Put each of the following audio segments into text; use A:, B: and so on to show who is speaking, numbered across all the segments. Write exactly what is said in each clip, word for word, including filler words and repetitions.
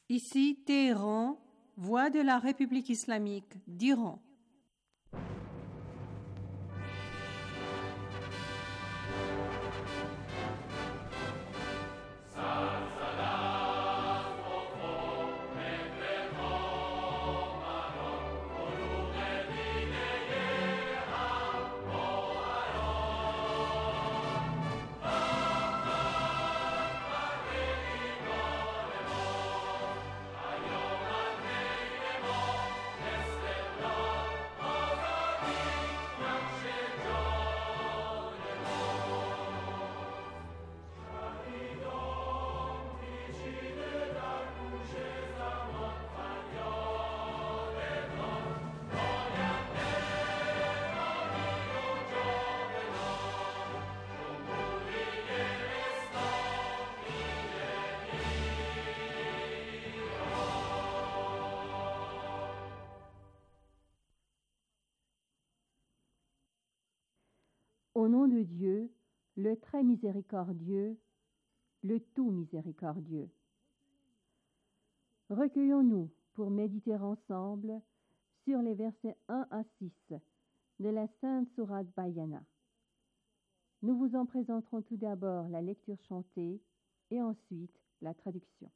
A: Ici Téhéran, voix de la République islamique d'Iran.
B: Au nom de Dieu, le très miséricordieux, le tout miséricordieux. Recueillons-nous pour méditer ensemble sur les versets un à six de la Sainte Sourate Bayana. Nous vous en présenterons tout d'abord la lecture chantée et ensuite la traduction.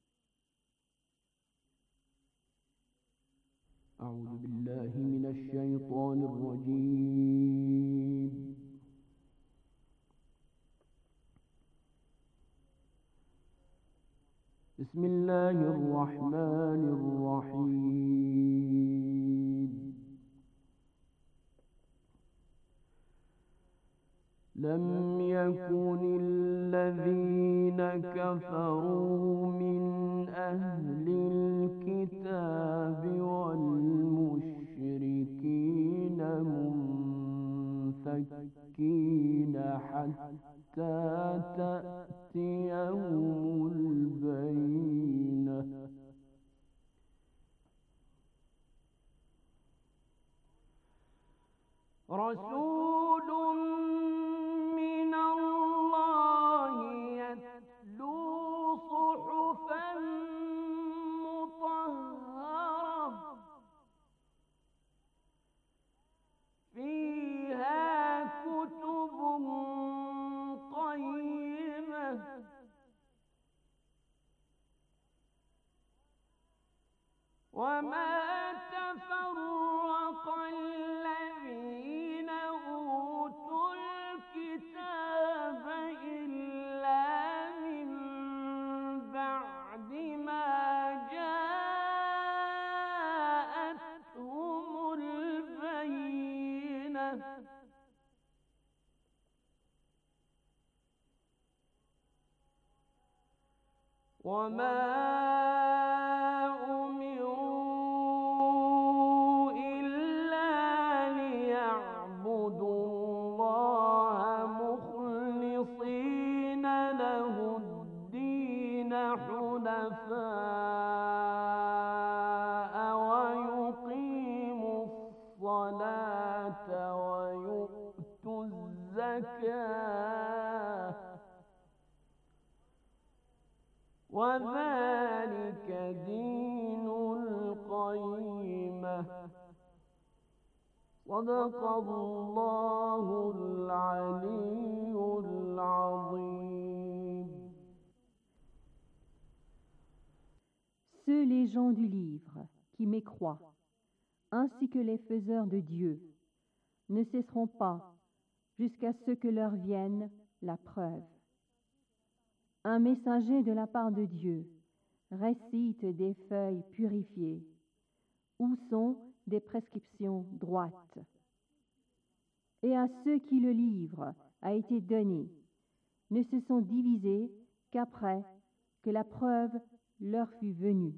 C: أعوذ بالله من الشيطان الرجيم بسم الله الرحمن الرحيم لم يكن الذين كفروا من أهل الكتاب والمشركين منفكين حتى تأتيهم البينة رسول من الله يتلو صحفا مطهرة فيها كتب قيمة وما تفرق الذين أوتوا الكتاب إلا من بعد ما جاءتهم البينة وما أمروا إلا ليعبدوا الله مخلصين له الدين حنفاء ويقيموا الصلاة ويؤتوا الزكاة وذلك دين القيمة صدق الله العلي العظيم.
B: Ceux les gens du livre qui mécroient, ainsi que les faiseurs de Dieu, ne cesseront pas jusqu'à ce que leur vienne la preuve. Un messager de la part de Dieu récite des feuilles purifiées, où sont des prescriptions droites. Et à ceux qui le livre a été donné, ne se sont divisés qu'après que la preuve leur fut venue.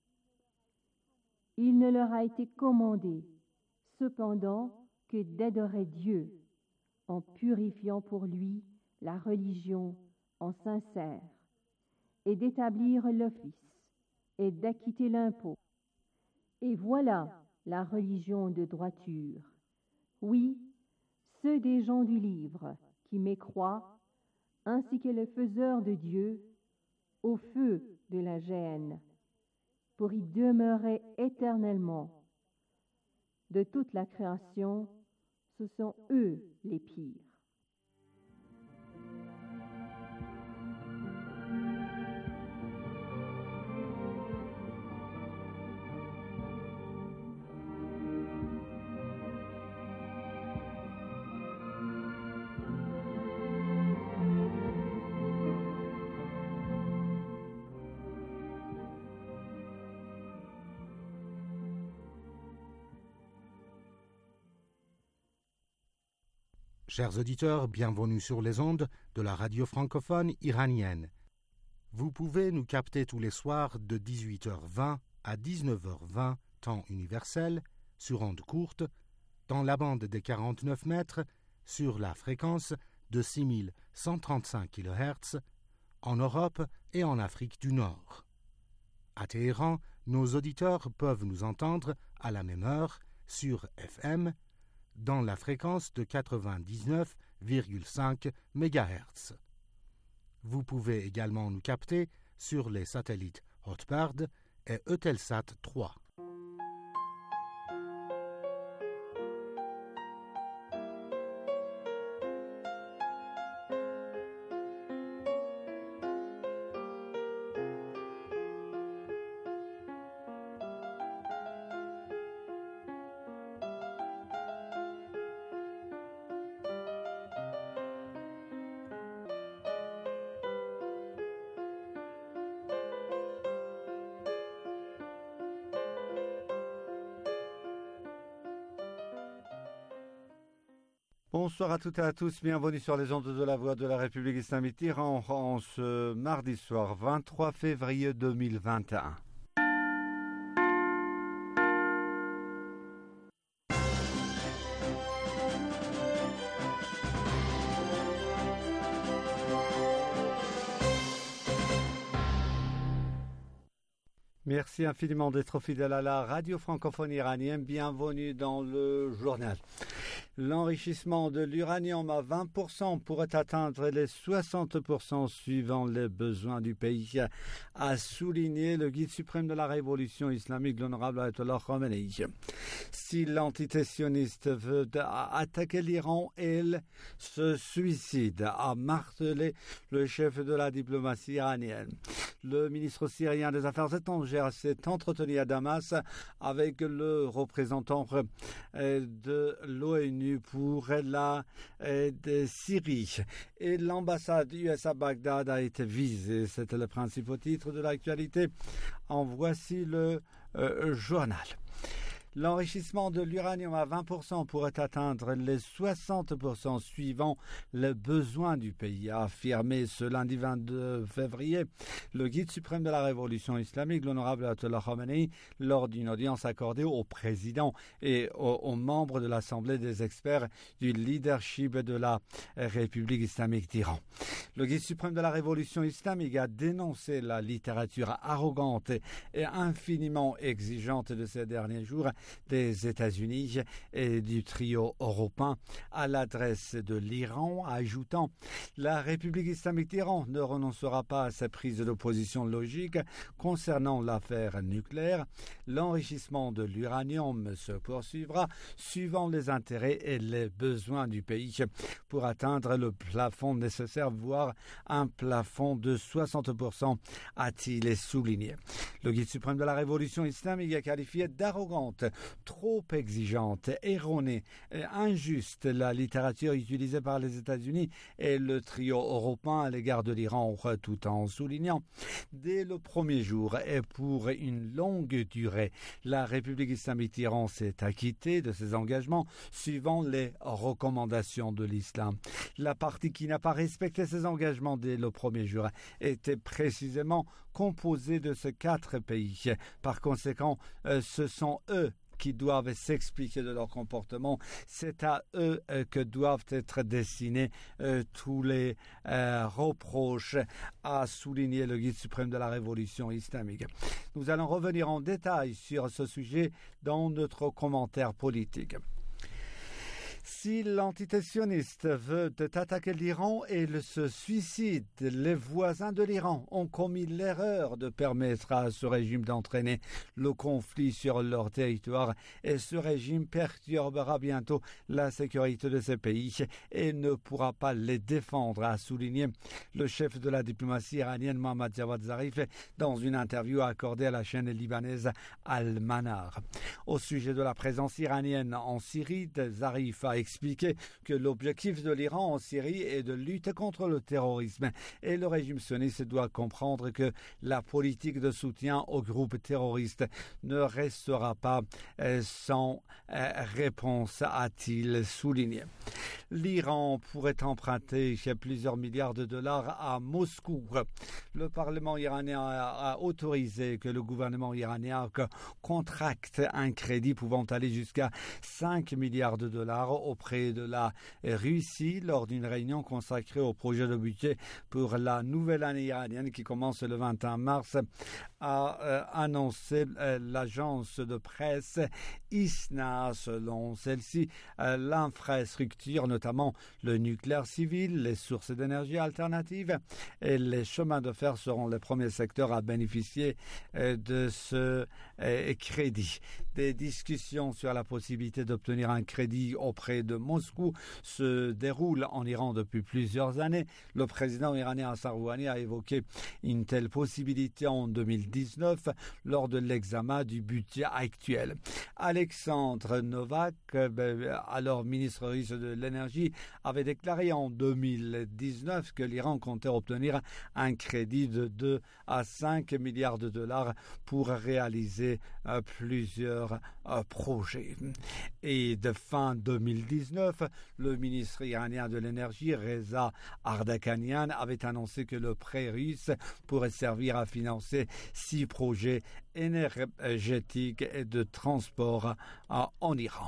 B: Il ne leur a été commandé, cependant, que d'adorer Dieu, en purifiant pour lui la religion en sincère, et d'établir l'office, et d'acquitter l'impôt. Et voilà la religion de droiture. Oui, ceux des gens du livre qui mécroient, ainsi que les faiseurs de Dieu, au feu de la géhenne. pour y demeurer éternellement. De toute la création, ce sont eux les pires.
D: Chers auditeurs, bienvenue sur les ondes de la radio francophone iranienne. Vous pouvez nous capter tous les soirs de dix-huit heures vingt à dix-neuf heures vingt, temps universel, sur ondes courtes, dans la bande des quarante-neuf mètres, sur la fréquence de six mille cent trente-cinq kilohertz, en Europe et en Afrique du Nord. À Téhéran, nos auditeurs peuvent nous entendre à la même heure sur F M, dans la fréquence de quatre-vingt-dix-neuf virgule cinq mégahertz. Vous pouvez également nous capter sur les satellites Hotbird et Eutelsat trois.
E: Bonsoir à toutes et à tous, bienvenue sur les ondes de la Voix de la République islamique d'Iran en ce mardi soir vingt-trois février deux mille vingt et un. Merci infiniment d'être fidèle à la radio francophone iranienne. Bienvenue dans le journal. L'enrichissement de l'uranium à vingt pour cent pourrait atteindre les soixante pour cent suivant les besoins du pays, a souligné le guide suprême de la révolution islamique, l'honorable Ayatollah Khamenei. Si l'entité sioniste veut attaquer l'Iran, elle se suicide, a martelé le chef de la diplomatie iranienne. Le ministre syrien des Affaires étrangères s'est entretenu à Damas avec le représentant de l'ONU pour la de Syrie. Et l'ambassade U S à Bagdad a été visée. C'était le principal titre de l'actualité. En voici le euh, journal. L'enrichissement de l'uranium à vingt pour cent pourrait atteindre les soixante pour cent suivant les besoins du pays, a affirmé ce lundi vingt-deux février le guide suprême de la révolution islamique, l'honorable Ayatollah Khamenei, lors d'une audience accordée au président et aux, aux membres de l'Assemblée des experts du leadership de la République islamique d'Iran. Le guide suprême de la révolution islamique a dénoncé la littérature arrogante et infiniment exigeante de ces derniers jours des États-Unis et du trio européen à l'adresse de l'Iran, ajoutant « La République islamique d'Iran ne renoncera pas à sa prise de position logique concernant l'affaire nucléaire. L'enrichissement de l'uranium se poursuivra suivant les intérêts et les besoins du pays pour atteindre le plafond nécessaire, voire un plafond de soixante pour cent, a-t-il souligné. Le guide suprême de la révolution islamique a qualifié d'arrogante, trop exigeante, erronée et injuste la littérature utilisée par les États-Unis et le trio européen à l'égard de l'Iran, tout en soulignant dès le premier jour et pour une longue durée, la République islamique d'Iran s'est acquittée de ses engagements suivant les recommandations de l'islam. La partie qui n'a pas respecté ses engagements dès le premier jour était précisément composée de ces quatre pays. Par conséquent, euh, ce sont eux qui doivent s'expliquer de leur comportement. C'est à eux euh, que doivent être destinés euh, tous les euh, reproches, a souligné le guide suprême de la révolution islamique. Nous allons revenir en détail sur ce sujet dans notre commentaire politique. Si l'entité sioniste veut attaquer l'Iran et se suicide, les voisins de l'Iran ont commis l'erreur de permettre à ce régime d'entraîner le conflit sur leur territoire et ce régime perturbera bientôt la sécurité de ces pays et ne pourra pas les défendre, a souligné le chef de la diplomatie iranienne Mohammad Javad Zarif dans une interview accordée à la chaîne libanaise Al-Manar. Au sujet de la présence iranienne en Syrie, Zarif a expliqué que l'objectif de l'Iran en Syrie est de lutter contre le terrorisme et le régime sioniste doit comprendre que la politique de soutien aux groupes terroristes ne restera pas sans réponse, a-t-il souligné. L'Iran pourrait emprunter plusieurs milliards de dollars à Moscou. Le Parlement iranien a autorisé que le gouvernement iranien contracte un crédit pouvant aller jusqu'à cinq milliards de dollars auprès de la Russie lors d'une réunion consacrée au projet de budget pour la nouvelle année iranienne qui commence le vingt et un mars, a euh, annoncé euh, l'agence de presse I S N A. Selon celle-ci, euh, l'infrastructure, notamment le nucléaire civil, les sources d'énergie alternatives et les chemins de fer seront les premiers secteurs à bénéficier euh, de ce euh, crédit. Des discussions sur la possibilité d'obtenir un crédit auprès de Moscou se déroulent en Iran depuis plusieurs années. Le président iranien Hassan Rouhani a évoqué une telle possibilité en deux mille dix-neuf lors de l'examen du budget actuel. Alexandre Novak, alors ministre russe de l'énergie, avait déclaré en deux mille dix-neuf que l'Iran comptait obtenir un crédit de deux à cinq milliards de dollars pour réaliser euh, plusieurs euh, projets. Et de fin deux mille dix-neuf, le ministre iranien de l'énergie, Reza Ardakanian, avait annoncé que le prêt russe pourrait servir à financer six projets énergétiques et de transport euh, en Iran.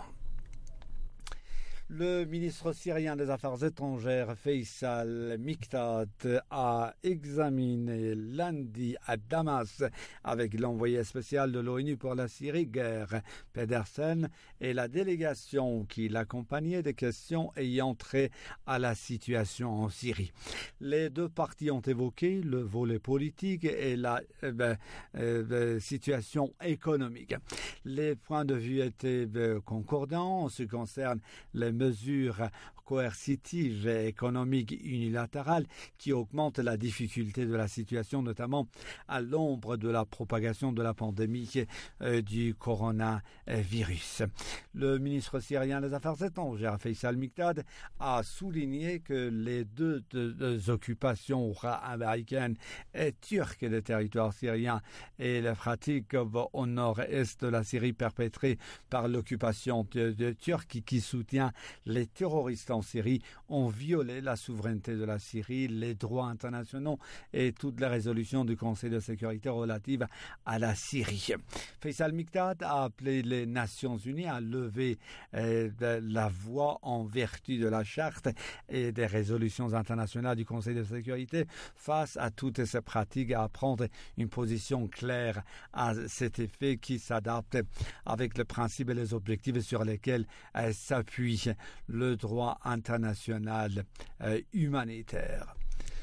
E: Le ministre syrien des Affaires étrangères, Faisal Mikdad, a examiné lundi à Damas avec l'envoyé spécial de l'ONU pour la Syrie, Geir Pedersen, et la délégation qui l'accompagnait des questions ayant trait à la situation en Syrie. Les deux parties ont évoqué le volet politique et la euh, ben, euh, situation économique. Les points de vue étaient euh, concordants en ce qui concerne les mesures coercitives et économiques unilatérales qui augmentent la difficulté de la situation, notamment à l'ombre de la propagation de la pandémie euh, du coronavirus. Le ministre syrien des Affaires étrangères, Faisal Mikdad, a souligné que les deux, deux, deux occupations américaines et turques des territoires syriens et les pratiques au nord-est de la Syrie perpétrées par l'occupation de, de turque qui soutient les terroristes en Syrie ont violé la souveraineté de la Syrie, les droits internationaux et toutes les résolutions du Conseil de sécurité relatives à la Syrie. Faisal Mikdad a appelé les Nations Unies à lever euh, la voix en vertu de la charte et des résolutions internationales du Conseil de sécurité face à toutes ces pratiques et à prendre une position claire à cet effet qui s'adapte avec les principes et les objectifs sur lesquels euh, s'appuie le droit international euh, humanitaire.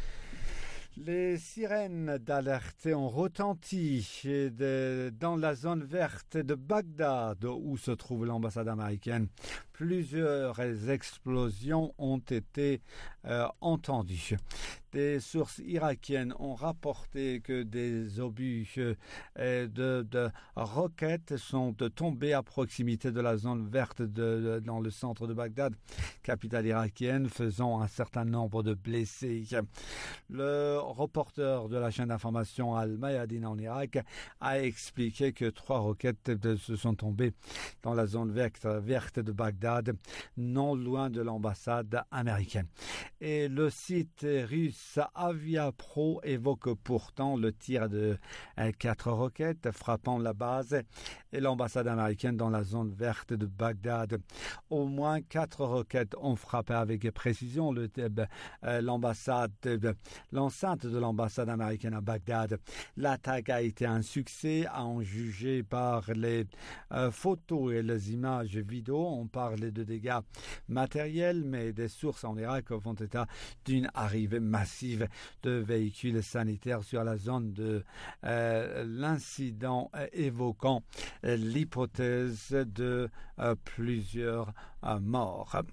E: Les sirènes d'alerte ont retenti de, dans la zone verte de Bagdad où se trouve l'ambassade américaine. Plusieurs explosions ont été euh, entendues. Des sources irakiennes ont rapporté que des obus euh, de, de roquettes sont tombés à proximité de la zone verte de, de, dans le centre de Bagdad, capitale irakienne, faisant un certain nombre de blessés. Le reporter de la chaîne d'information Al-Mayadin en Irak a expliqué que trois roquettes se sont tombées dans la zone verte, verte de Bagdad, non loin de l'ambassade américaine. Et le site russe russe Aviapro évoque pourtant le tir de quatre roquettes frappant la base et l'ambassade américaine dans la zone verte de Bagdad. Au moins quatre roquettes ont frappé avec précision le, euh, l'ambassade, euh, l'enceinte de l'ambassade américaine à Bagdad. L'attaque a été un succès, à en juger par les euh, photos et les images vidéo. On parle de dégâts matériels, mais des sources en Irak font état d'une arrivée massive de véhicules sanitaires sur la zone de euh, l'incident, euh, évoquant euh, l'hypothèse de euh, plusieurs euh, morts.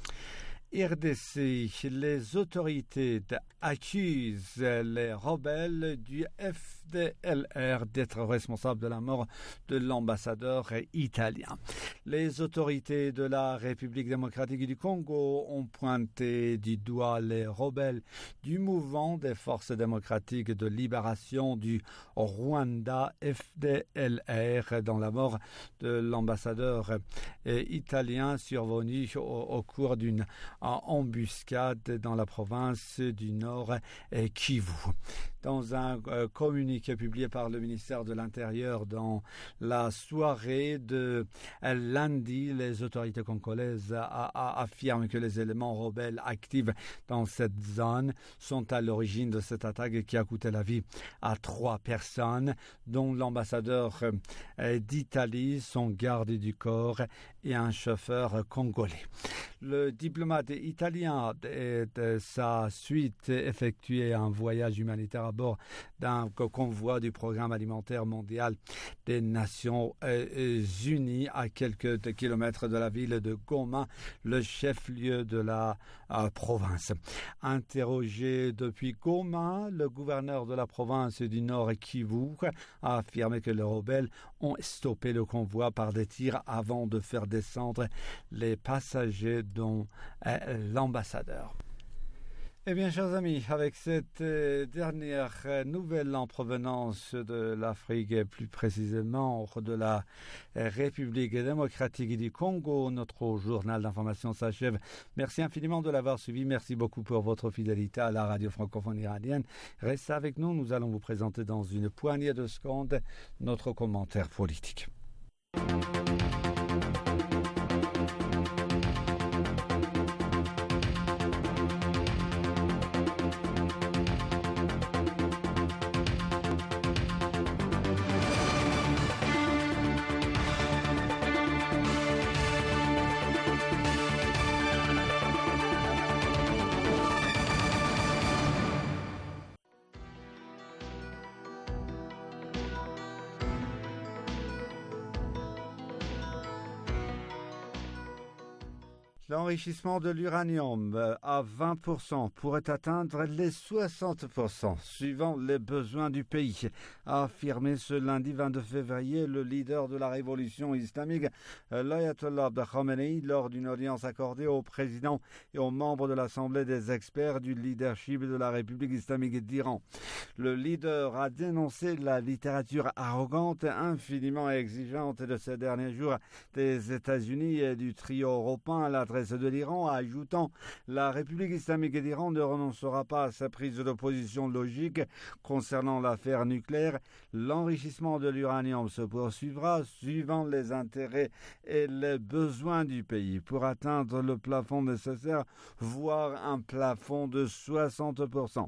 E: R D C, les autorités accusent les rebelles du F D L R d'être responsables de la mort de l'ambassadeur italien. Les autorités de la République démocratique du Congo ont pointé du doigt les rebelles du mouvement des forces démocratiques de libération du Rwanda F D L R dans la mort de l'ambassadeur italien survenu au, au cours d'une embuscade dans la province du Nord Kivu. Dans un euh, communiqué publié par le ministère de l'Intérieur dans la soirée de euh, lundi, les autorités congolaises a, a, affirment que les éléments rebelles actifs dans cette zone sont à l'origine de cette attaque qui a coûté la vie à trois personnes, dont l'ambassadeur euh, d'Italie, son garde du corps et un chauffeur congolais. Le diplomate italien et de sa suite effectué un voyage humanitaire à bord d'un convoi du programme alimentaire mondial des Nations Unies à quelques kilomètres de la ville de Goma, le chef-lieu de la euh, province. Interrogé depuis Goma, le gouverneur de la province du Nord Kivu a affirmé que les rebelles ont stoppé le convoi par des tirs avant de faire descendre les passagers dont euh, l'ambassadeur. Eh bien, chers amis, avec cette euh, dernière euh, nouvelle en provenance de l'Afrique, et plus précisément de la euh, République démocratique du Congo, notre journal d'information s'achève. Merci infiniment de l'avoir suivi. Merci beaucoup pour votre fidélité à la radio francophone iranienne. Restez avec nous, nous allons vous présenter dans une poignée de secondes notre commentaire politique. L'enrichissement de l'uranium à vingt pour cent pourrait atteindre les soixante pour cent, suivant les besoins du pays, a affirmé ce lundi vingt-deux février le leader de la révolution islamique, l'Ayatollah Khamenei, lors d'une audience accordée au président et aux membres de l'Assemblée des experts du leadership de la République islamique d'Iran. Le leader a dénoncé la littérature arrogante, infiniment exigeante de ces derniers jours des États-Unis et du trio européen à l'adresse de l'Iran, ajoutant « La République islamique d'Iran ne renoncera pas à sa prise de position logique concernant l'affaire nucléaire. L'enrichissement de l'uranium se poursuivra suivant les intérêts et les besoins du pays pour atteindre le plafond nécessaire, voire un plafond de soixante pour cent. »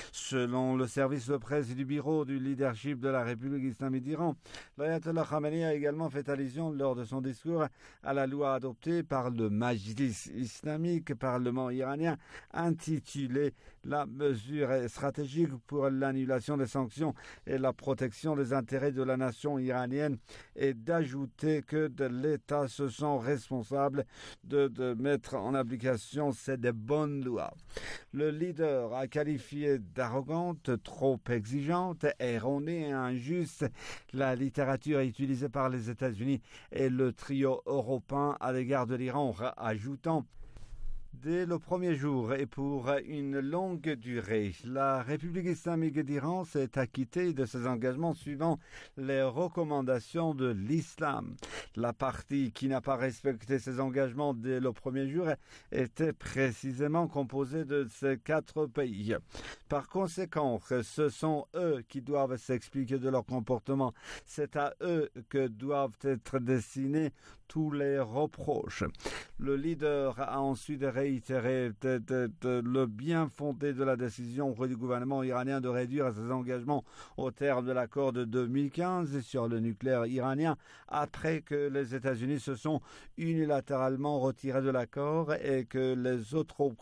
E: Selon le service de presse du bureau du leadership de la République islamique d'Iran, l'Ayatollah Khamenei a également fait allusion lors de son discours à la loi adoptée par le Majlis islamique, parlement iranien, intitulée la mesure stratégique pour l'annulation des sanctions et la protection des intérêts de la nation iranienne, et d'ajouter que de l'État se sent responsable de, de mettre en application cette bonne loi. Le leader a qualifié d'arrogante, trop exigeante, erronée et injuste la littérature utilisée par les États-Unis et le trio européen à l'égard de l'Iran, ajoutant dès le premier jour et pour une longue durée. La République islamique d'Iran s'est acquittée de ses engagements suivant les recommandations de l'islam. La partie qui n'a pas respecté ses engagements dès le premier jour était précisément composée de ces quatre pays. Par conséquent, ce sont eux qui doivent s'expliquer de leur comportement. C'est à eux que doivent être destinés tous les reproches. Le leader a ensuite réitéré de, de, de, le bien fondé de la décision du gouvernement iranien de réduire ses engagements au terme de l'accord de deux mille quinze sur le nucléaire iranien, après que les États-Unis se sont unilatéralement retirés de l'accord et que les autres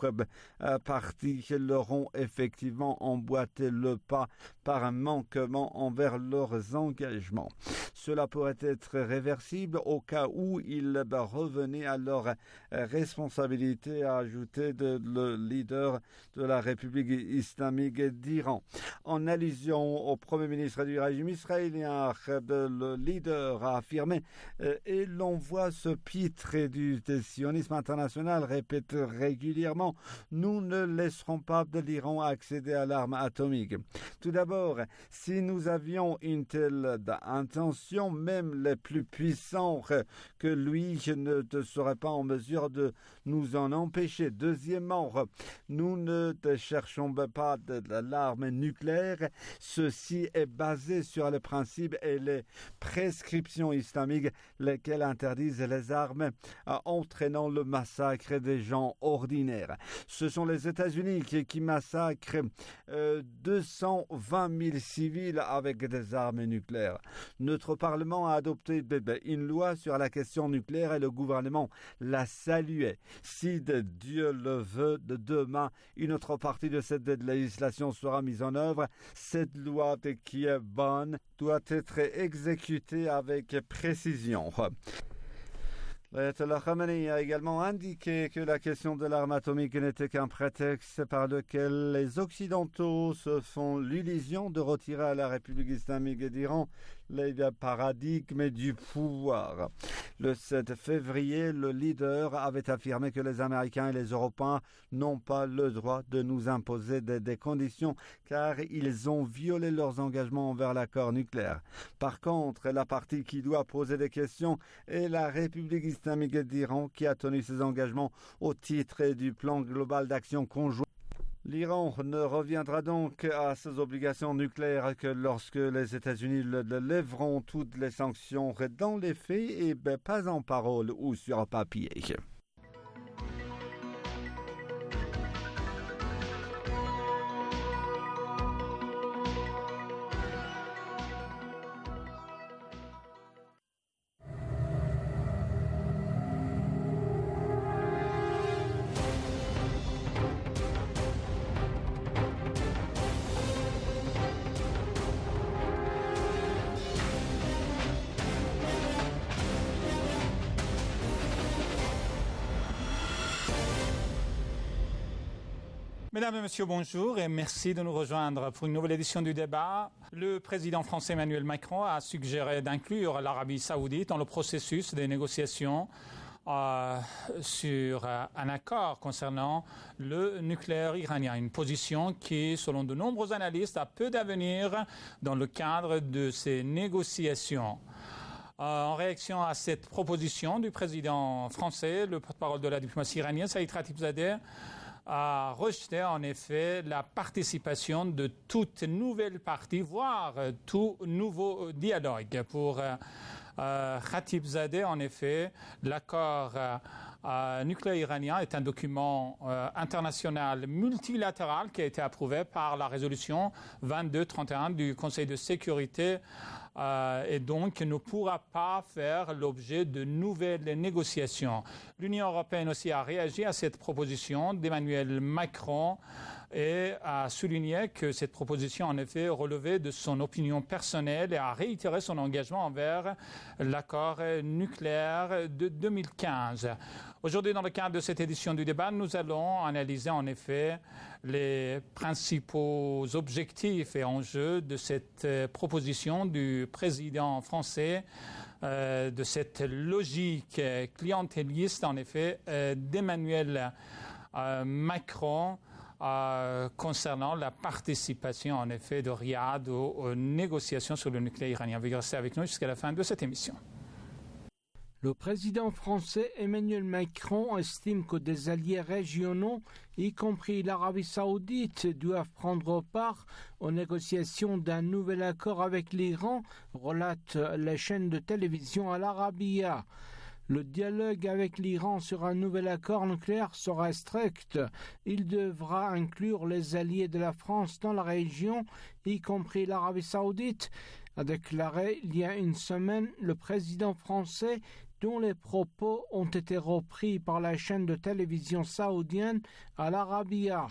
E: parties leur ont effectivement emboîté le pas par un manquement envers leurs engagements. Cela pourrait être réversible au cas où ils revenaient à leur responsabilité, a ajouté de, le leader de la République islamique d'Iran. En allusion au Premier ministre du régime israélien, le leader a affirmé euh, « Et l'on voit ce pitre du sionisme international répète régulièrement « Nous ne laisserons pas de l'Iran accéder à l'arme atomique ». Tout d'abord, si nous avions une telle intention, même les plus puissants que lui ne serait pas en mesure de nous en empêcher. Deuxièmement, nous ne cherchons pas de l'arme nucléaire. Ceci est basé sur les principes et les prescriptions islamiques, lesquelles interdisent les armes entraînant le massacre des gens ordinaires. Ce sont les États-Unis qui, qui massacrent euh, deux cent vingt mille civils avec des armes nucléaires. Notre Parlement a adopté une loi sur la question nucléaire et le gouvernement l'a saluée. Si de Dieu le veut, de demain, une autre partie de cette législation sera mise en œuvre. Cette loi qui est bonne doit être exécutée avec précision. L'Ayatollah Khamenei a également indiqué que la question de l'arme atomique n'était qu'un prétexte par lequel les Occidentaux se font l'illusion de retirer à la République islamique d'Iran les paradigmes du pouvoir. Le sept février, le leader avait affirmé que les Américains et les Européens n'ont pas le droit de nous imposer des, des conditions car ils ont violé leurs engagements envers l'accord nucléaire. Par contre, la partie qui doit poser des questions est la République islamique d'Iran qui a tenu ses engagements au titre du plan global d'action conjoint. L'Iran ne reviendra donc à ses obligations nucléaires que lorsque les États-Unis le, le lèveront toutes les sanctions dans les faits et ben, pas en parole ou sur papier.
F: Mesdames et messieurs, bonjour et merci de nous rejoindre pour une nouvelle édition du débat. Le président français Emmanuel Macron a suggéré d'inclure l'Arabie saoudite dans le processus des négociations euh, sur euh, un accord concernant le nucléaire iranien. Une position qui, selon de nombreux analystes, a peu d'avenir dans le cadre de ces négociations. Euh, en réaction à cette proposition du président français, le porte-parole de la diplomatie iranienne, Saïd Khatibzadeh, a rejeté en effet la participation de toute nouvelle partie, voire euh, tout nouveau dialogue. Pour euh, euh, Khatibzadeh, en effet, l'accord euh, euh, nucléaire iranien est un document euh, international multilatéral qui a été approuvé par la résolution vingt-deux trente et un du Conseil de sécurité Euh, et donc ne pourra pas faire l'objet de nouvelles négociations. L'Union européenne aussi a réagi à cette proposition d'Emmanuel Macron et a souligné que cette proposition en effet relevait de son opinion personnelle et a réitéré son engagement envers l'accord nucléaire de deux mille quinze. Aujourd'hui, dans le cadre de cette édition du débat, nous allons analyser en effet les principaux objectifs et enjeux de cette euh, proposition du président français, euh, de cette logique clientéliste en effet euh, d'Emmanuel euh, Macron euh, concernant la participation en effet de Riyad aux, aux négociations sur le nucléaire iranien. Veuillez rester avec nous jusqu'à la fin de cette émission.
G: Le président français Emmanuel Macron estime que des alliés régionaux, y compris l'Arabie saoudite, doivent prendre part aux négociations d'un nouvel accord avec l'Iran, relate la chaîne de télévision Al Arabiya. Le dialogue avec l'Iran sur un nouvel accord nucléaire sera strict. Il devra inclure les alliés de la France dans la région, y compris l'Arabie saoudite, a déclaré il y a une semaine le président français, dont les propos ont été repris par la chaîne de télévision saoudienne Al Arabiya.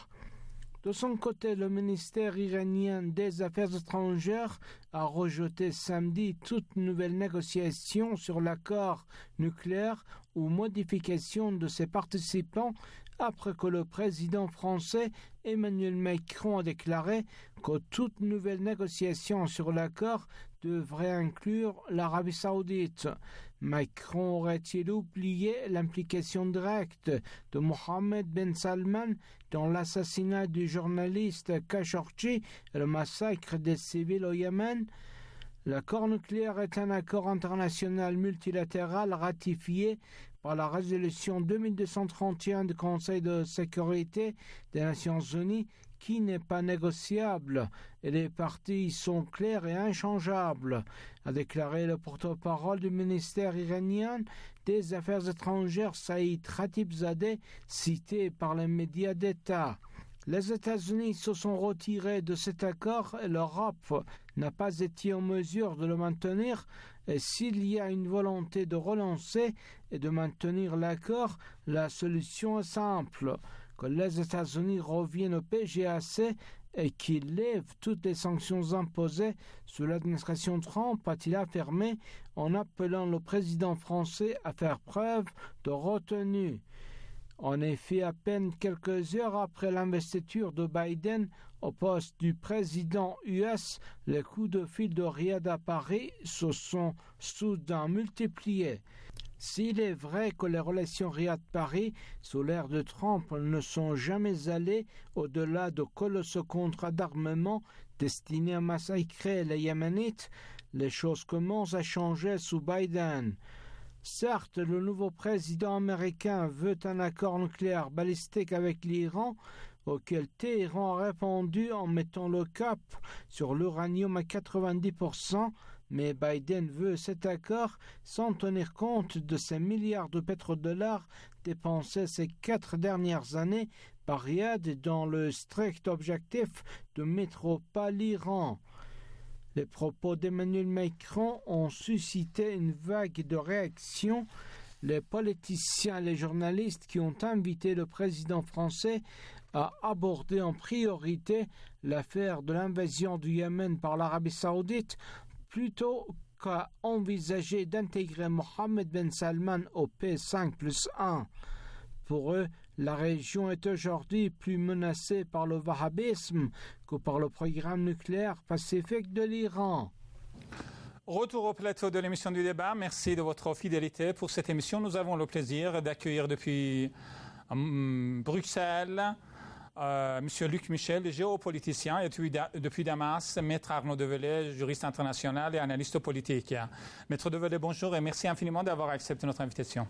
G: De son côté, le ministère iranien des Affaires étrangères a rejeté samedi toute nouvelle négociation sur l'accord nucléaire ou modification de ses participants après que le président français Emmanuel Macron a déclaré que toute nouvelle négociation sur l'accord devrait inclure l'Arabie saoudite. Macron aurait-il oublié l'implication directe de Mohammed Ben Salman dans l'assassinat du journaliste Khashoggi et le massacre des civils au Yémen? L'accord nucléaire est un accord international multilatéral ratifié par la résolution deux mille deux cent trente et un du Conseil de sécurité des Nations Unies qui n'est pas négociable et les parties sont claires et inchangeables, a déclaré le porte-parole du ministère iranien des Affaires étrangères Saïd Khatibzadeh, cité par les médias d'État. Les États-Unis se sont retirés de cet accord et l'Europe n'a pas été en mesure de le maintenir. Et s'il y a une volonté de relancer et de maintenir l'accord, la solution est simple, que les États-Unis reviennent au P G A C et qu'ils lèvent toutes les sanctions imposées sous l'administration Trump, a-t-il affirmé, en appelant le président français à faire preuve de retenue. En effet, à peine quelques heures après l'investiture de Biden au poste du président U S, les coups de fil de Riyad à Paris se sont soudain multipliés. S'il est vrai que les relations Riyad-Paris sous l'ère de Trump ne sont jamais allées au-delà de colossaux contrats d'armement destinés à massacrer les Yéménites, les choses commencent à changer sous Biden. Certes, le nouveau président américain veut un accord nucléaire balistique avec l'Iran, auquel Téhéran a répondu en mettant le cap sur l'uranium à quatre-vingt-dix pour cent, mais Biden veut cet accord sans tenir compte de ces milliards de pétrodollars dépensés ces quatre dernières années par Riyad dans le strict objectif de mettre au pas l'Iran. Les propos d'Emmanuel Macron ont suscité une vague de réactions. Les politiciens et les journalistes qui ont invité le président français à aborder en priorité l'affaire de l'invasion du Yémen par l'Arabie saoudite plutôt qu'à envisager d'intégrer Mohammed Ben Salman au P cinq plus un. Pour eux, la région est aujourd'hui plus menacée par le wahhabisme que par le programme nucléaire pacifique de l'Iran.
F: Retour au plateau de l'émission du débat. Merci de votre fidélité pour cette émission. Nous avons le plaisir d'accueillir depuis euh, Bruxelles euh, M. Luc Michel, géopoliticien, et depuis, depuis Damas, Maître Arnaud Develay, juriste international et analyste politique. Maître Develay, bonjour et merci infiniment d'avoir accepté notre invitation.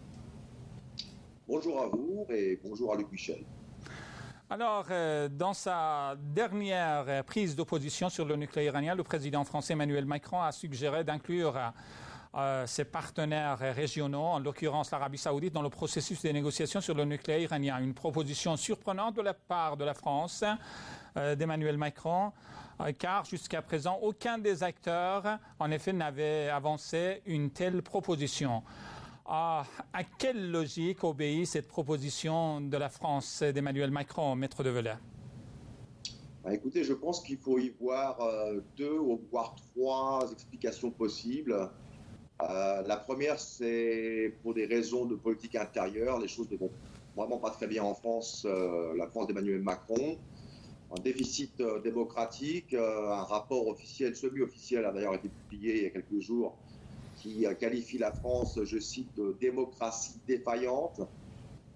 H: Bonjour à vous et bonjour à Luc Michel.
F: Alors, euh, dans sa dernière prise d'opposition sur le nucléaire iranien, le président français Emmanuel Macron a suggéré d'inclure euh, ses partenaires régionaux, en l'occurrence l'Arabie saoudite, dans le processus des négociations sur le nucléaire iranien. Une proposition surprenante de la part de la France, euh, d'Emmanuel Macron, euh, car jusqu'à présent, aucun des acteurs, en effet, n'avait avancé une telle proposition. À, à quelle logique obéit cette proposition de la France d'Emmanuel Macron, Maître Develay?
H: Bah, écoutez, je pense qu'il faut y voir euh, deux ou voire trois explications possibles. Euh, la première, c'est pour des raisons de politique intérieure. Les choses ne vont vraiment pas très bien en France, euh, la France d'Emmanuel Macron. Un déficit euh, démocratique, euh, un rapport officiel, semi-officiel a d'ailleurs été publié il y a quelques jours, qui qualifie la France, je cite, de démocratie défaillante.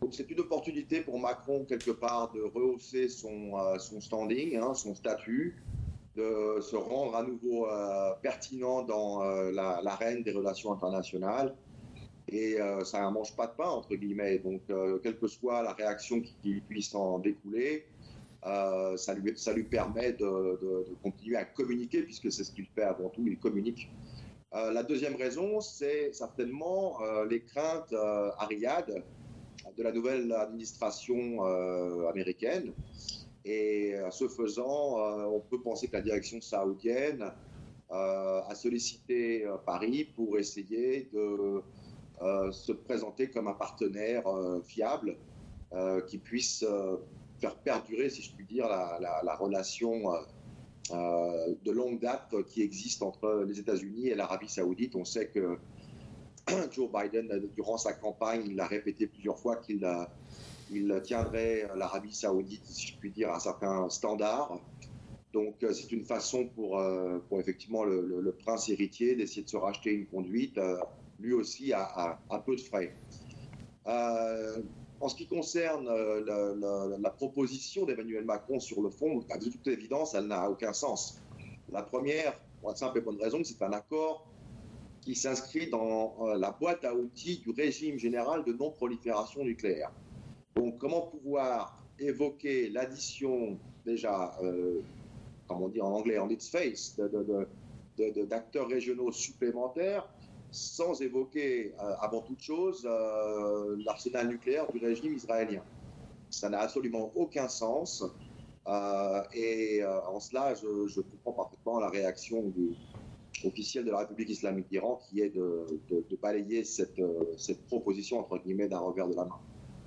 H: Donc c'est une opportunité pour Macron, quelque part, de rehausser son, euh, son standing, hein, son statut, de se rendre à nouveau euh, pertinent dans euh, la, l'arène des relations internationales. Et euh, ça ne mange pas de pain, entre guillemets. Donc, euh, quelle que soit la réaction qui, qui puisse en découler, euh, ça, lui, ça lui permet de, de, de continuer à communiquer, puisque c'est ce qu'il fait avant tout, il communique. Euh, la deuxième raison, c'est certainement euh, les craintes euh, à Riyad de la nouvelle administration euh, américaine. Et à ce faisant, euh, on peut penser que la direction saoudienne euh, a sollicité euh, Paris pour essayer de euh, se présenter comme un partenaire euh, fiable euh, qui puisse euh, faire perdurer, si je puis dire, la, la, la relation euh, de longue date qui existe entre les États-Unis et l'Arabie saoudite. On sait que Joe Biden, durant sa campagne, il a répété plusieurs fois qu'il a, il tiendrait l'Arabie saoudite, si je puis dire, à un certain standard. Donc, c'est une façon pour, pour effectivement le, le, le prince héritier d'essayer de se racheter une conduite, lui aussi à, à, à peu de frais. Euh, en ce qui concerne la, la, la proposition d'Emmanuel Macron sur le fond, de toute évidence, elle n'a aucun sens. La première, pour la simple et bonne raison, c'est un accord qui s'inscrit dans euh, la boîte à outils du régime général de non-prolifération nucléaire. Donc, comment pouvoir évoquer l'addition, déjà, euh, comme on dit en anglais, en its face, de, de, de, de, de, d'acteurs régionaux supplémentaires, sans évoquer, euh, avant toute chose, euh, l'arsenal nucléaire du régime israélien. Ça n'a absolument aucun sens. Euh, et euh, en cela, je, je comprends parfaitement la réaction du officiel de la République islamique d'Iran, qui est de, de, de balayer cette, cette proposition, entre guillemets, d'un revers de la main.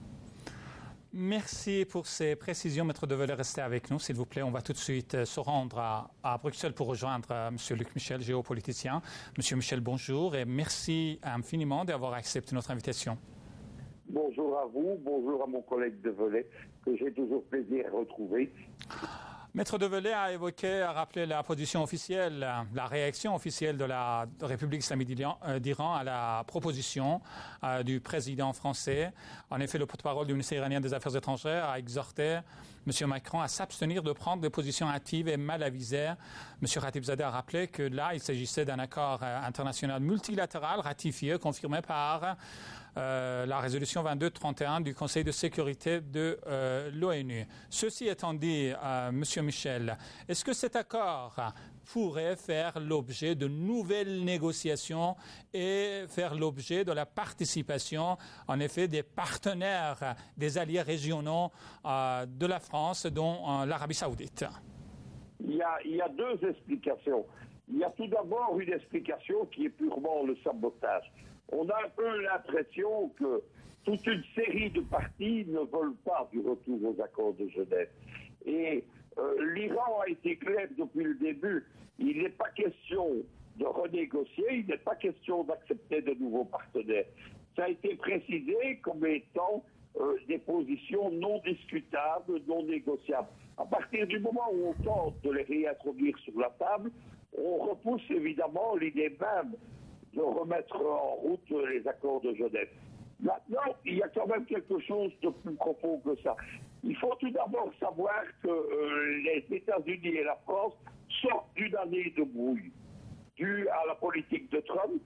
F: Merci pour ces précisions, Maître Develay. Restez avec nous, s'il vous plaît. On va tout de suite se rendre à, à Bruxelles pour rejoindre M. Luc Michel, géopoliticien. Monsieur Michel, bonjour et merci infiniment d'avoir accepté notre invitation.
I: Bonjour à vous, bonjour à mon collègue Develay, que j'ai toujours plaisir à retrouver.
F: Maître Develay a évoqué, a rappelé la position officielle, la réaction officielle de la République islamique d'Iran à la proposition euh, du président français. En effet, le porte-parole du ministère iranien des Affaires étrangères a exhorté M. Macron à s'abstenir de prendre des positions hâtives et mal avisées. M. Khatibzadeh a rappelé que là, il s'agissait d'un accord international multilatéral ratifié, confirmé par Euh, la résolution vingt-deux trente et un du Conseil de sécurité de euh, l'ONU. Ceci étant dit, euh, Monsieur Michel, est-ce que cet accord pourrait faire l'objet de nouvelles négociations et faire l'objet de la participation, en effet, des partenaires, des alliés régionaux euh, de la France, dont euh, l'Arabie saoudite?
I: il y, a, il y a deux explications. Il y a tout d'abord une explication qui est purement le sabotage. On a un peu l'impression que toute une série de partis ne veulent pas du retour aux accords de Genève. Et euh, l'Iran a été clair depuis le début. Il n'est pas question de renégocier, il n'est pas question d'accepter de nouveaux partenaires. Ça a été précisé comme étant euh, des positions non discutables, non négociables. À partir du moment où on tente de les réintroduire sur la table, on repousse évidemment l'idée même de remettre en route les accords de Genève. Maintenant, il y a quand même quelque chose de plus profond que ça. Il faut tout d'abord savoir que euh, les États-Unis et la France sortent d'une année de brouille due à la politique de Trump,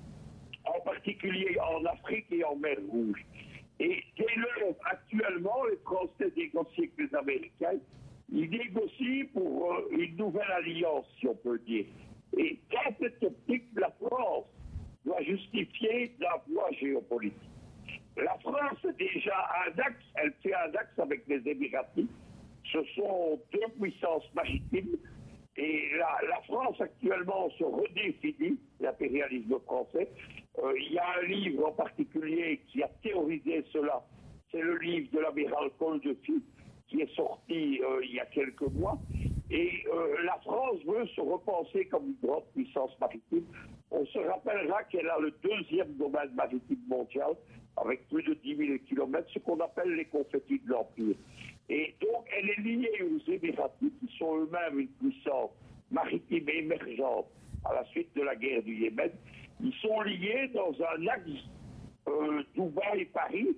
I: en particulier en Afrique et en mer Rouge. Et dès lors, actuellement, les Français négocient avec les Américains. Ils négocient pour euh, une nouvelle alliance, si on peut dire. Et dans cette optique, la France doit justifier la voie géopolitique. La France a déjà un axe, elle fait un axe avec les Émiratis. Ce sont deux puissances maritimes. Et la, la France actuellement se redéfinit, l'impérialisme français. Euh, il y a un livre en particulier qui a théorisé cela. C'est le livre de l'amiral Coldefi, qui est sorti euh, il y a quelques mois. Et euh, la France veut se repenser comme une grande puissance maritime. On se rappellera qu'elle a le deuxième domaine maritime mondial, avec plus de dix mille kilomètres, ce qu'on appelle les confettis de l'Empire. Et donc, elle est liée aux Émiratis, qui sont eux-mêmes une puissance maritime émergente à la suite de la guerre du Yémen. Ils sont liés dans un axe euh, Dubaï-Paris,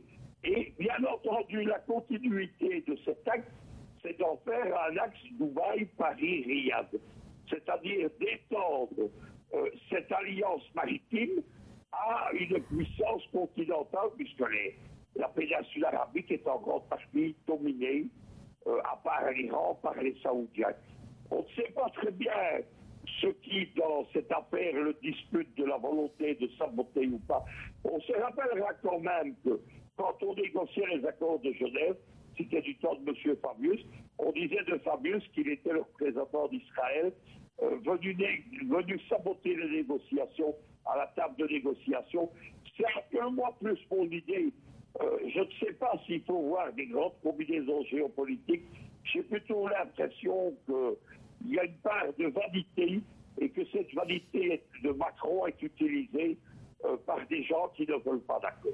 I: Et bien entendu, la continuité de cet axe, c'est d'en faire un axe Dubaï-Paris-Riyad. C'est-à-dire d'étendre euh, cette alliance maritime à une puissance continentale, puisque les, la péninsule arabique est en grande partie dominée, euh, à part l'Iran, par les Saoudiens. On ne sait pas très bien ce qui, dans cette affaire, le dispute de la volonté de saboter ou pas. On se rappellera quand même que quand on négociait les accords de Genève, c'était du temps de M. Fabius, on disait de Fabius qu'il était le représentant d'Israël, euh, venu, venu saboter les négociations à la table de négociation. C'est un peu moins plus mon idée. Euh, je ne sais pas s'il faut voir des grandes combinaisons géopolitiques. J'ai plutôt l'impression qu'il y a une part de vanité et que cette vanité de Macron est utilisée euh, par des gens qui ne veulent pas d'accord.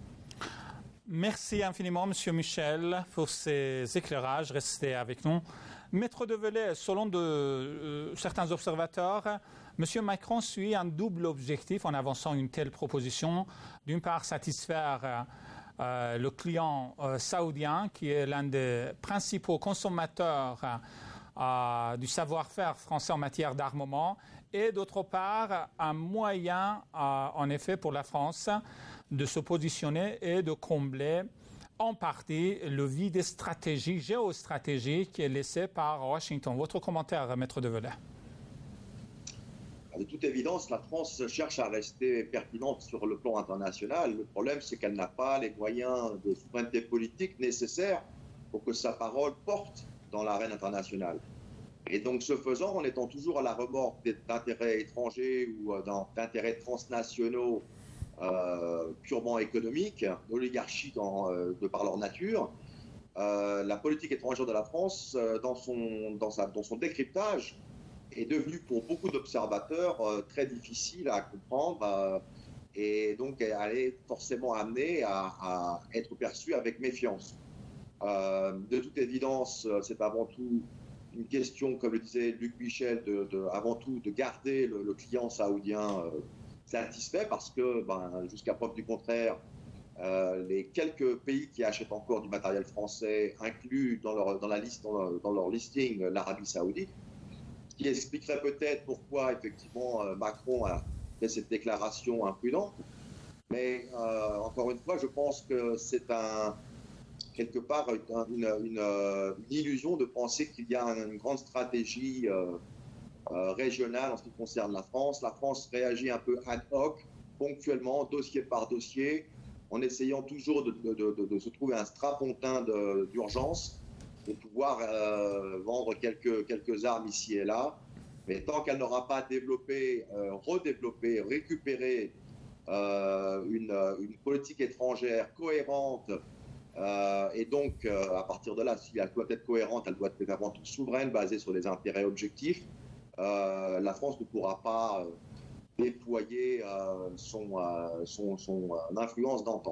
F: Merci infiniment, Monsieur Michel, pour ces éclairages. Restez avec nous. Maître Develay, selon de, euh, certains observateurs, M. Macron suit un double objectif en avançant une telle proposition. D'une part, satisfaire euh, le client euh, saoudien, qui est l'un des principaux consommateurs euh, du savoir-faire français en matière d'armement, et d'autre part, un moyen, euh, en effet, pour la France de se positionner et de combler en partie le vide stratégique, géostratégique qui est laissé par Washington. Votre commentaire, Maître Develay?
H: De toute évidence, la France cherche à rester pertinente sur le plan international. Le problème, c'est qu'elle n'a pas les moyens de souveraineté politique nécessaires pour que sa parole porte dans l'arène internationale. Et donc, ce faisant, en étant toujours à la remorque d'intérêts étrangers ou d'intérêts transnationaux Euh, purement économique, d'oligarchie dans, euh, de par leur nature, euh, la politique étrangère de la France, euh, dans, son, dans, sa, dans son décryptage, est devenue pour beaucoup d'observateurs euh, très difficile à comprendre euh, et donc elle est forcément amenée à, à être perçue avec méfiance. Euh, de toute évidence, c'est avant tout une question, comme le disait Luc Michel, de, de, avant tout de garder le, le client saoudien euh, satisfait, parce que ben, jusqu'à preuve du contraire, euh, les quelques pays qui achètent encore du matériel français incluent dans leur, dans la liste, dans leur, dans leur listing l'Arabie Saoudite, ce qui expliquerait peut-être pourquoi effectivement Macron a fait cette déclaration imprudente. Mais euh, encore une fois, je pense que c'est un, quelque part une, une, une, une illusion de penser qu'il y a une grande stratégie euh, Euh, régionale en ce qui concerne la France. La France réagit un peu ad hoc, ponctuellement, dossier par dossier, en essayant toujours de, de, de, de se trouver un strapontin d'urgence pour pouvoir euh, vendre quelques, quelques armes ici et là. Mais tant qu'elle n'aura pas développé, euh, redéveloppé, récupéré euh, une, une politique étrangère cohérente, euh, et donc euh, à partir de là, si elle doit être cohérente, elle doit être avant tout souveraine, basée sur des intérêts objectifs. Euh, la France ne pourra pas euh, déployer euh, son, euh, son, son euh, influence d'antan.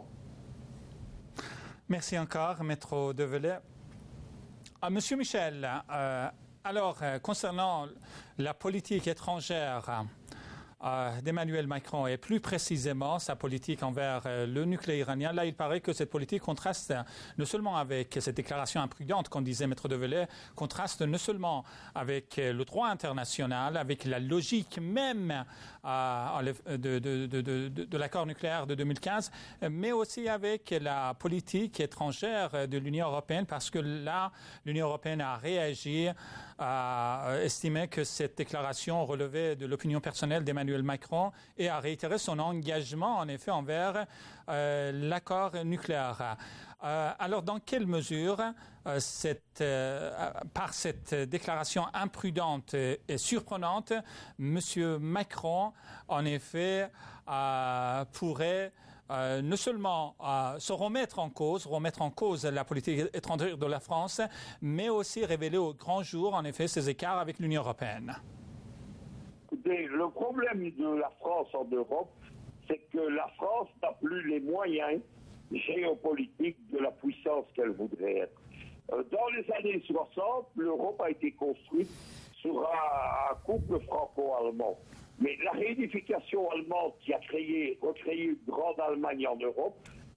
F: Merci encore, Maître Develay. Ah, Monsieur Michel, euh, alors, euh, concernant la politique étrangère euh, d'Emmanuel Macron et plus précisément sa politique envers euh, le nucléaire iranien, là, il paraît que cette politique contraste non seulement avec cette déclaration imprudente, comme disait Maître Develay, contraste non seulement avec le droit international, avec la logique même euh, de, de, de, de, de l'accord nucléaire de deux mille quinze, mais aussi avec la politique étrangère de l'Union européenne, parce que là, l'Union européenne a réagi, a estimé que cette déclaration relevait de l'opinion personnelle d'Emmanuel Macron et a réitéré son engagement, en effet, envers euh, l'accord nucléaire. Euh, alors, dans quelle mesure, euh, cette, euh, par cette déclaration imprudente et, et surprenante, M. Macron, en effet, euh, pourrait Euh, non seulement euh, se remettre en cause, remettre en cause la politique étrangère de la France, mais aussi révéler au grand jour, en effet, ses écarts avec l'Union européenne?
I: Écoutez, le problème de la France en Europe, c'est que la France n'a plus les moyens géopolitiques de la puissance qu'elle voudrait être. Euh, dans les années soixante, l'Europe a été construite sur un, un couple franco-allemand. Mais la réunification allemande qui a créé, recréé une grande Allemagne en Europe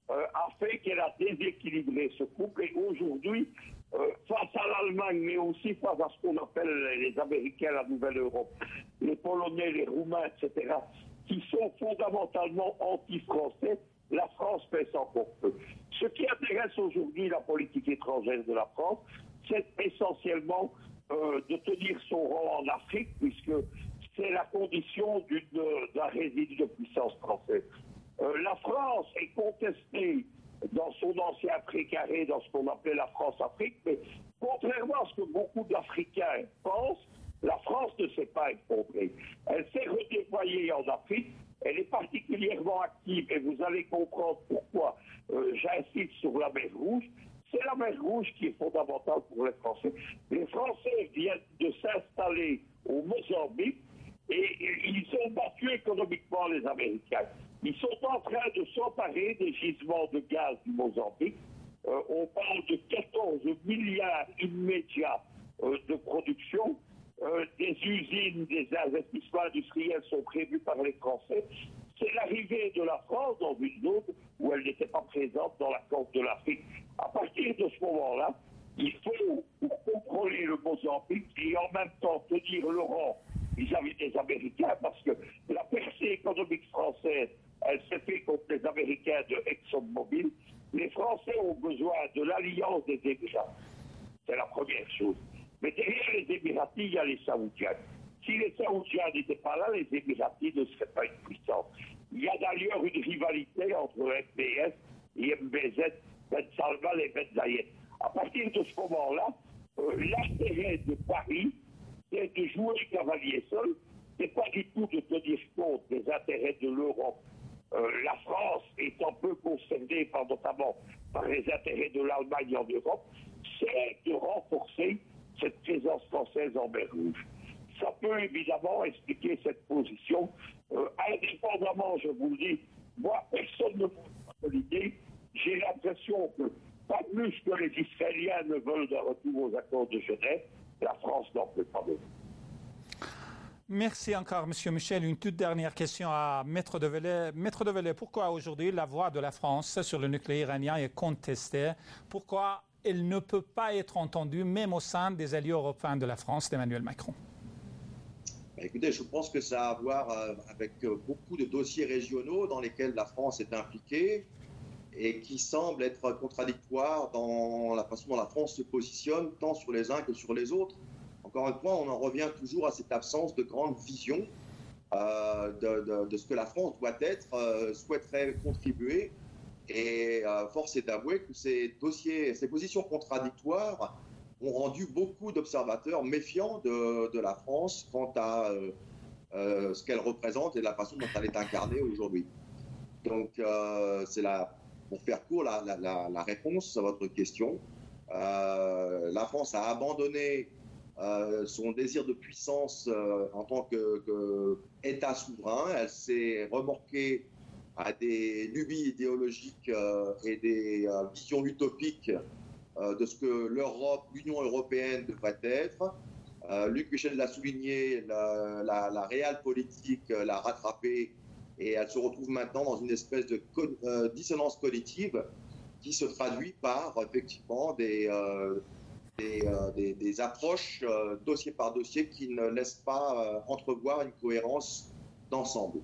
I: euh, a fait qu'elle a déséquilibré ce couple. Et aujourd'hui, euh, face à l'Allemagne, mais aussi face à ce qu'on appelle les Américains, la Nouvelle-Europe, les Polonais, les Roumains, et cetera, qui sont fondamentalement anti-français, la France pèse encore peu. Ce qui intéresse aujourd'hui la politique étrangère de la France, c'est essentiellement euh, de tenir son rang en Afrique, puisque c'est la condition d'une, d'un résidu de puissance française. Euh, la France est contestée dans son ancien précaré, dans ce qu'on appelait la France-Afrique, mais contrairement à ce que beaucoup d'Africains pensent, la France ne s'est pas effondrée. Elle s'est redéployée en Afrique, elle est particulièrement active, et vous allez comprendre pourquoi euh, j'insiste sur la mer Rouge. C'est la mer Rouge qui est fondamentale pour les Français. Les Français viennent de s'installer au Mozambique, et ils ont battu économiquement les Américains. Ils sont en train de s'emparer des gisements de gaz du Mozambique. Euh, on parle de quatorze milliards immédiats euh, de production. Euh, des usines, des investissements industriels sont prévus par les Français. C'est l'arrivée de la France dans une zone où elle n'était pas présente dans la Corne de l'Afrique. À partir de ce moment-là, il faut, pour contrôler le Mozambique et en même temps tenir le rang vis-à-vis des Américains, parce que la percée économique française, elle s'est faite contre les Américains de ExxonMobil. Les Français ont besoin de l'alliance des Émirats. C'est la première chose. Mais derrière les Émiratis, il y a les Saoudiens. Si les Saoudiens n'étaient pas là, les Émiratis ne seraient pas une puissance. Il y a d'ailleurs une rivalité entre M B S et M B Z, Ben Salman et Ben Zayed. À partir de ce moment-là, euh, l'intérêt de Paris, c'est de jouer cavalier seul. C'est pas du tout de tenir compte des intérêts de l'Europe. Euh, la France est un peu concernée par, notamment par les intérêts de l'Allemagne en Europe. C'est de renforcer cette présence française en mer Rouge. Ça peut évidemment expliquer cette position. Euh, indépendamment, je vous le dis, moi, personne ne peut l'idée. J'ai l'impression que, pas plus que les Israéliens ne veulent d'un retour aux accords de Genève, la France n'en peut pas mieux.
F: Merci encore, M. Michel. Une toute dernière question à Maître Develay. Maître Develay, pourquoi aujourd'hui la voix de la France sur le nucléaire iranien est contestée? Pourquoi elle ne peut pas être entendue, même au sein des alliés européens de la France, d'Emmanuel Macron?
H: Écoutez, je pense que ça a à voir avec beaucoup de dossiers régionaux dans lesquels la France est impliquée et qui semblent être contradictoires dans la façon dont la France se positionne, tant sur les uns que sur les autres. Encore une fois, on en revient toujours à cette absence de grande vision euh, de, de, de ce que la France doit être, euh, souhaiterait contribuer. Et euh, force est d'avouer que ces dossiers, ces positions contradictoires ont rendu beaucoup d'observateurs méfiants de, de la France quant à euh, euh, ce qu'elle représente et la façon dont elle est incarnée aujourd'hui. Donc, euh, c'est la, pour faire court la, la, la, la réponse à votre question. Euh, la France a abandonné euh, son désir de puissance euh, en tant qu'État souverain. Elle s'est remorquée à des lubies idéologiques euh, et des euh, visions utopiques euh, de ce que l'Europe, l'Union européenne devrait être. Euh, Luc Michel l'a souligné, la, la, la réelle politique l'a rattrapée et elle se retrouve maintenant dans une espèce de co euh, dissonance cognitive qui se traduit par effectivement des, euh, des, euh, des, des approches euh, dossier par dossier qui ne laissent pas euh, entrevoir une cohérence d'ensemble.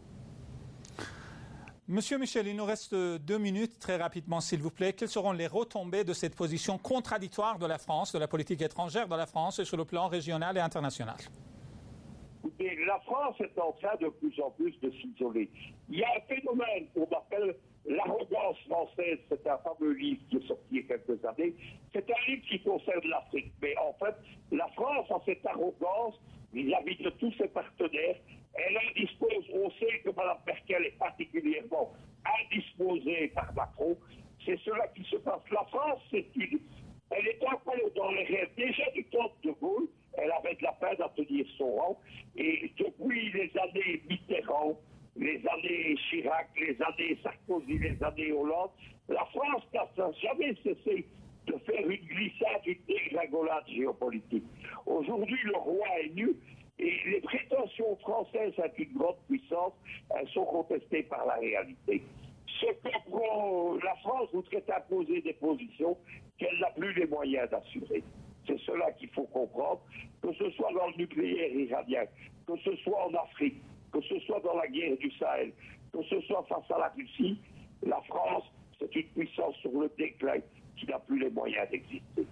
F: Monsieur Michel, il nous reste deux minutes, très rapidement s'il vous plaît. Quelles seront les retombées de cette position contradictoire de la France, de la politique étrangère de la France sur le plan régional et international?
I: Écoutez, la France est en train de plus en plus de s'isoler. Il y a un phénomène qu'on appelle l'arrogance française. C'est un fameux livre qui est sorti il y a quelques années. C'est un livre qui concerne l'Afrique. Mais en fait, la France a cette arrogance vis-à-vis de tous ses partenaires. Elle indispose, on sait que Mme Merkel est particulièrement indisposée par Macron. C'est cela qui se passe. La France, c'est une... elle est encore dans les rêves déjà du temps de Gaulle. Elle avait de la peine à tenir son rang. Et depuis les années Mitterrand, les années Chirac, les années Sarkozy, les années Hollande, la France n'a jamais cessé de faire une glissade, une dégringolade géopolitique. Aujourd'hui, le roi est nu. Et les prétentions françaises à une grande puissance, elles sont contestées par la réalité. Ce que la France voudrait imposer des positions qu'elle n'a plus les moyens d'assurer. C'est cela qu'il faut comprendre, que ce soit dans le nucléaire iranien, que ce soit en Afrique, que ce soit dans la guerre du Sahel, que ce soit face à la Russie, la France, c'est une puissance sur le déclin qui n'a plus les moyens d'exister.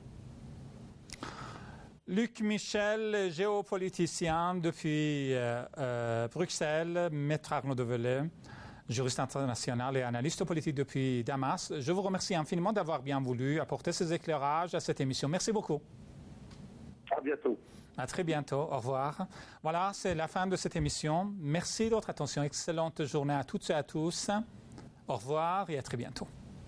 F: Luc Michel, géopoliticien depuis euh, euh, Bruxelles, maître Arnaud Develay, juriste international et analyste politique depuis Damas. Je vous remercie infiniment d'avoir bien voulu apporter ces éclairages à cette émission. Merci beaucoup.
I: À bientôt.
F: À très bientôt. Au revoir. Voilà, c'est la fin de cette émission. Merci de votre attention. Excellente journée à toutes et à tous. Au revoir et à très bientôt.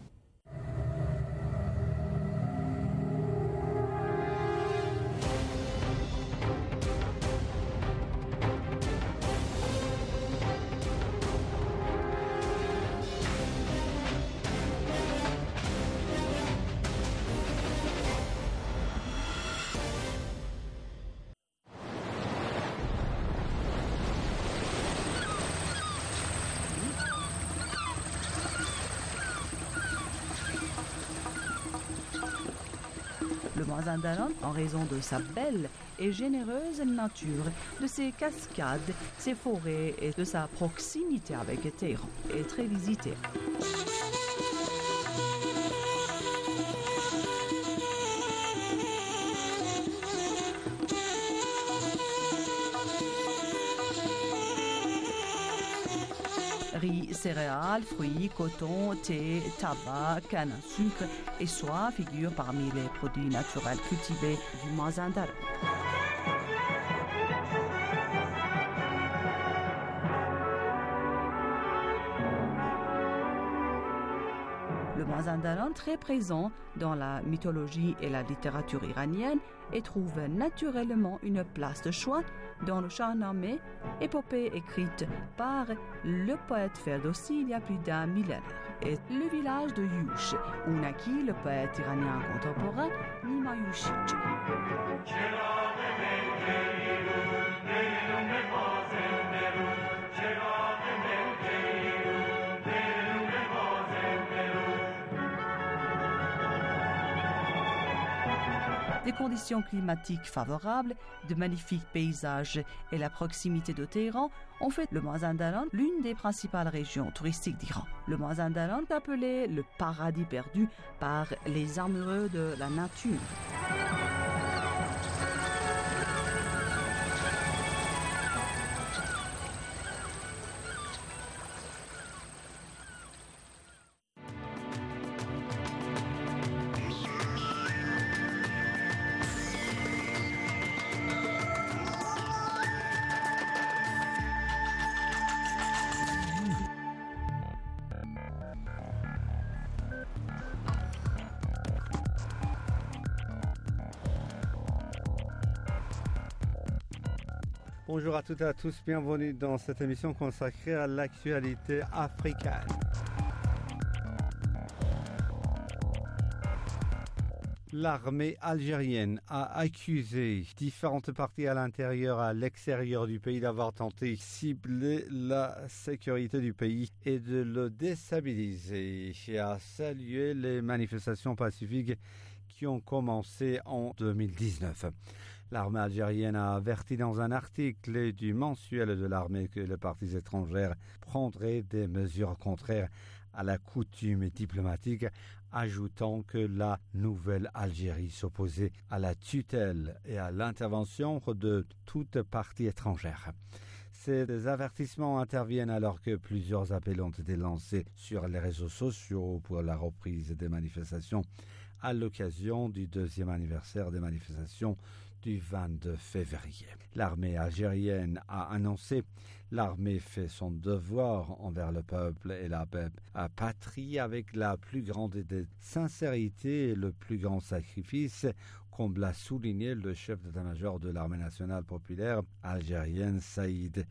J: Le Mazandaran, en raison de sa belle et généreuse nature, de ses cascades, ses forêts et de sa proximité avec Téhéran, est très visité. Riz, céréales, fruits, coton, thé, tabac, canne à sucre et soie figurent parmi les produits naturels cultivés du Mazandaran. Le Mazandaran, très présent dans la mythologie et la littérature iranienne, et trouve naturellement une place de choix dans le Shahnameh, épopée écrite par le poète Ferdowsi il y a plus d'un millénaire, et le village de Yush, où naquit le poète iranien contemporain Nima Yushij. Des conditions climatiques favorables, de magnifiques paysages et la proximité de Téhéran ont fait le Mazandaran l'une des principales régions touristiques d'Iran. Le Mazandaran est appelé le paradis perdu par les amoureux de la nature.
E: Bonjour à toutes et à tous, bienvenue dans cette émission consacrée à l'actualité africaine. L'armée algérienne a accusé différentes parties à l'intérieur et à l'extérieur du pays d'avoir tenté de cibler la sécurité du pays et de le déstabiliser et a salué les manifestations pacifiques qui ont commencé en deux mille dix-neuf. L'armée algérienne a averti dans un article du mensuel de l'armée que les parties étrangères prendraient des mesures contraires à la coutume diplomatique, ajoutant que la nouvelle Algérie s'opposait à la tutelle et à l'intervention de toute partie étrangère. Ces avertissements interviennent alors que plusieurs appels ont été lancés sur les réseaux sociaux pour la reprise des manifestations à l'occasion du deuxième anniversaire des manifestations du vingt-deux février. L'armée algérienne a annoncé « L'armée fait son devoir envers le peuple et la patrie avec la plus grande des sincérités et le plus grand sacrifice », comme l'a souligné le chef d'état-major de l'armée nationale populaire algérienne Saïd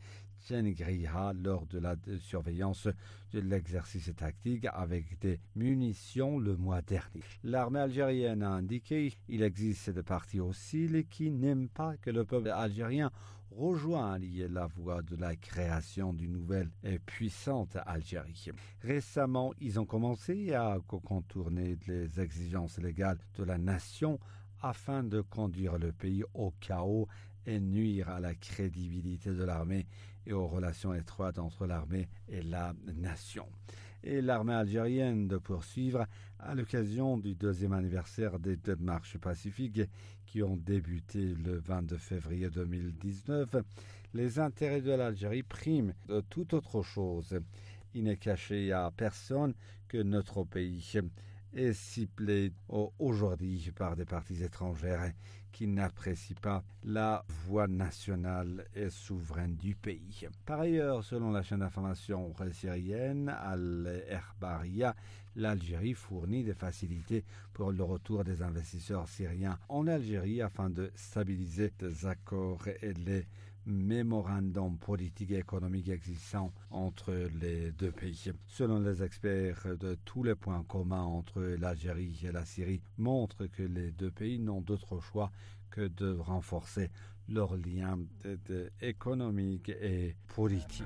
E: Tchengriha lors de la surveillance de l'exercice tactique avec des munitions le mois dernier. L'armée algérienne a indiqué qu'il existe des partis hostiles qui n'aiment pas que le peuple algérien rejoigne la voie de la création d'une nouvelle et puissante Algérie. Récemment, ils ont commencé à contourner les exigences légales de la nation afin de conduire le pays au chaos et nuire à la crédibilité de l'armée et aux relations étroites entre l'armée et la nation. Et l'armée algérienne de poursuivre à l'occasion du deuxième anniversaire des deux marches pacifiques qui ont débuté le vingt-deux février deux mille dix-neuf. Les intérêts de l'Algérie priment de toute autre chose. Il n'est caché à personne que notre pays est ciblé aujourd'hui par des partis étrangères qui n'apprécient pas la voix nationale et souveraine du pays. Par ailleurs, selon la chaîne d'information syrienne Al-Ekhbaria, l'Algérie fournit des facilités pour le retour des investisseurs syriens en Algérie afin de stabiliser des accords et les mémorandum politique et économique existant entre les deux pays. Selon les experts, de tous les points communs entre l'Algérie et la Syrie montrent que les deux pays n'ont d'autre choix que de renforcer leurs liens de, de, économiques et politiques.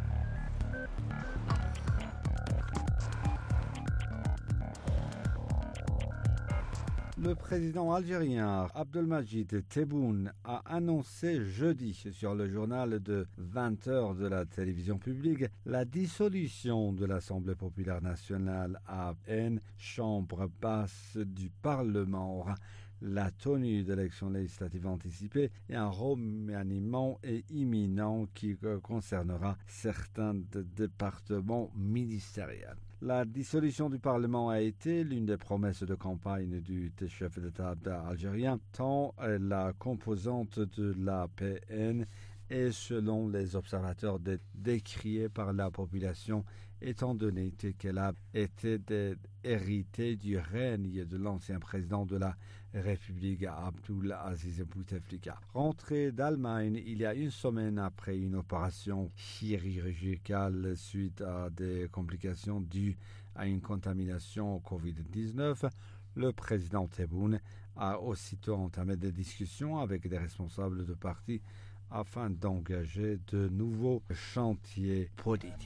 E: Le président algérien Abdelmadjid Tebboune a annoncé jeudi sur le journal de vingt heures de la télévision publique la dissolution de l'Assemblée populaire nationale A N, chambre basse du Parlement, la tenue d'élections législatives anticipées et un remaniement est imminent qui concernera certains départements ministériels. La dissolution du Parlement a été l'une des promesses de campagne du chef d'État algérien, tant la composante de l'A P N est, selon les observateurs, décriée par la population, étant donné qu'elle a été héritée du règne de l'ancien président de la République, Abdul Aziz Bouteflika. Rentré d'Allemagne il y a une semaine après une opération chirurgicale suite à des complications dues à une contamination au covid dix-neuf, le président Tebboune a aussitôt entamé des discussions avec des responsables de partis afin d'engager de nouveaux chantiers politiques.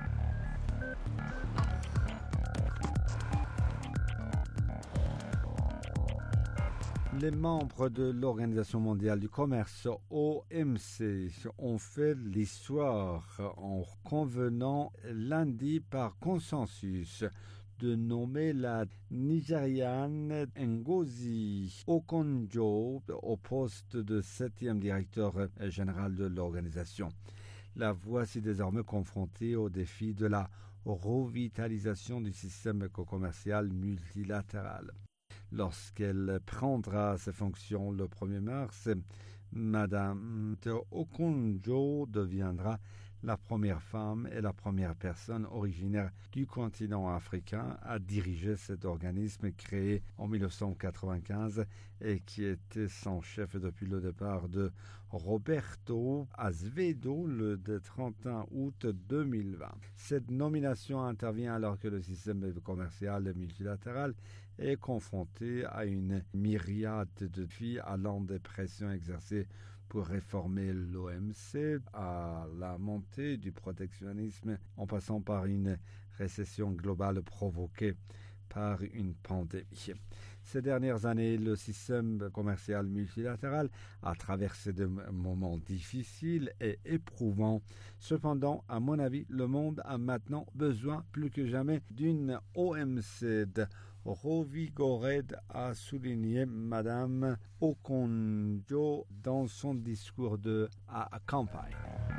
E: Les membres de l'Organisation mondiale du commerce, O M C, ont fait l'histoire en convenant lundi par consensus de nommer la Nigériane Ngozi Okonjo au poste de septième directeur général de l'organisation. La voici désormais confrontée au défi de la revitalisation du système commercial multilatéral. Lorsqu'elle prendra ses fonctions le premier mars, Madame Okonjo deviendra la première femme et la première personne originaire du continent africain à diriger cet organisme créé en mille neuf cent quatre-vingt-quinze et qui était son chef depuis le départ de Roberto Azevedo le trente et un août deux mille vingt. Cette nomination intervient alors que le système commercial multilatéral est confronté à une myriade de défis allant des pressions exercées pour réformer l'O M C, à la montée du protectionnisme en passant par une récession globale provoquée par une pandémie. Ces dernières années, le système commercial multilatéral a traversé des moments difficiles et éprouvants. Cependant, à mon avis, le monde a maintenant besoin plus que jamais d'une O M C revigorée, a souligné Madame Okonjo dans son discours de à, à campagne.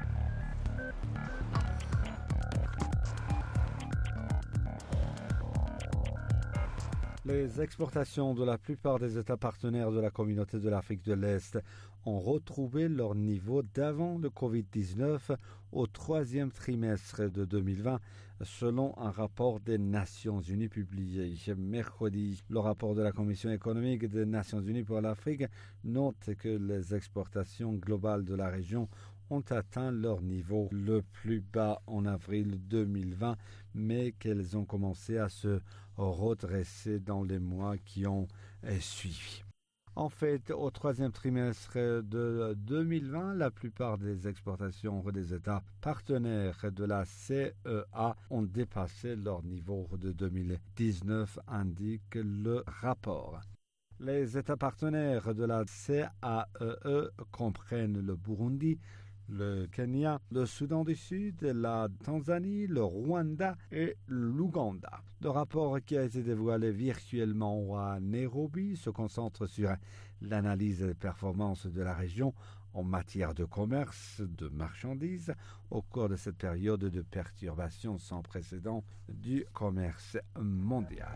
E: Les exportations de la plupart des États partenaires de la communauté de l'Afrique de l'Est ont retrouvé leur niveau d'avant le covid dix-neuf au troisième trimestre de deux mille vingt, selon un rapport des Nations Unies publié mercredi. Le rapport de la Commission économique des Nations Unies pour l'Afrique note que les exportations globales de la région ont atteint leur niveau le plus bas en avril deux mille vingt, mais qu'elles ont commencé à se redresser dans les mois qui ont suivi. En fait, au troisième trimestre de deux mille vingt, la plupart des exportations des États partenaires de la C E A ont dépassé leur niveau de deux mille dix-neuf, indique le rapport. Les États partenaires de la C A E E comprennent le Burundi, le Kenya, le Soudan du Sud, la Tanzanie, le Rwanda et l'Ouganda. Le rapport qui a été dévoilé virtuellement à Nairobi se concentre sur l'analyse des performances de la région en matière de commerce de marchandises au cours de cette période de perturbation sans précédent du commerce mondial.